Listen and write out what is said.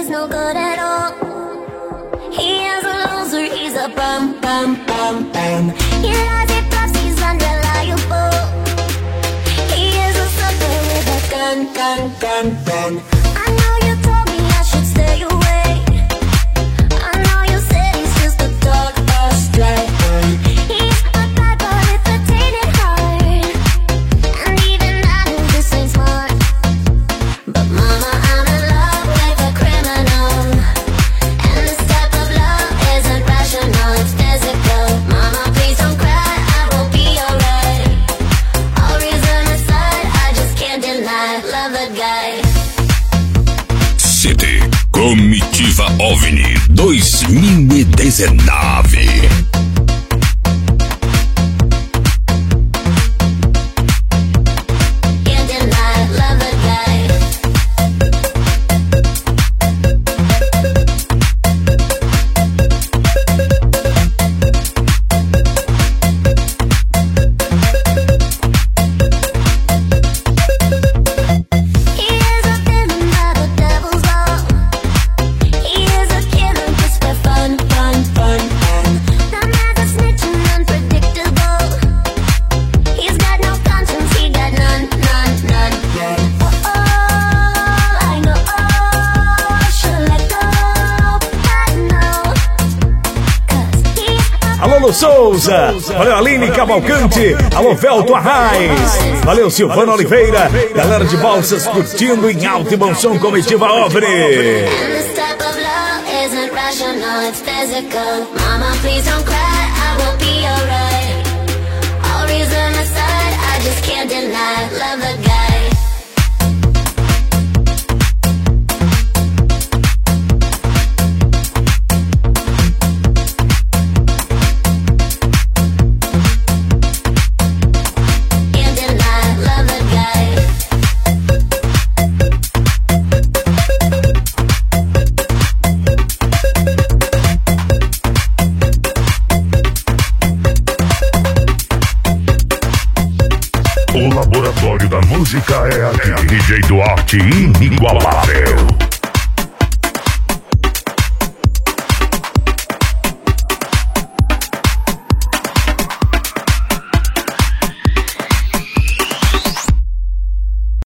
he's no good at all. He is a loser, he's a bum, bum, bum, bum. He lies, he bluffs, he's unreliable. He is a sucker with a gun, gun, gun, gun. I know you told me I should stay away. I know you said he's just a dog, a stray. He's a bad boy with a tainted heart. And even I know this ain't smart. But mama, I'm in love with a criminal. And this type of love isn't rational, it's physical. Mama, please don't cry, I will be alright. All reason aside, I just can't deny, love the guy. CD Comitiva OVNI 2019. Alô Souza, valeu Aline Cavalcante, alô Velto Arraes, valeu Silvana Oliveira, galera de Balsas curtindo em alto e bom som Comitiva OVNI. O laboratório da música é aqui. DJ Duarte inigualável.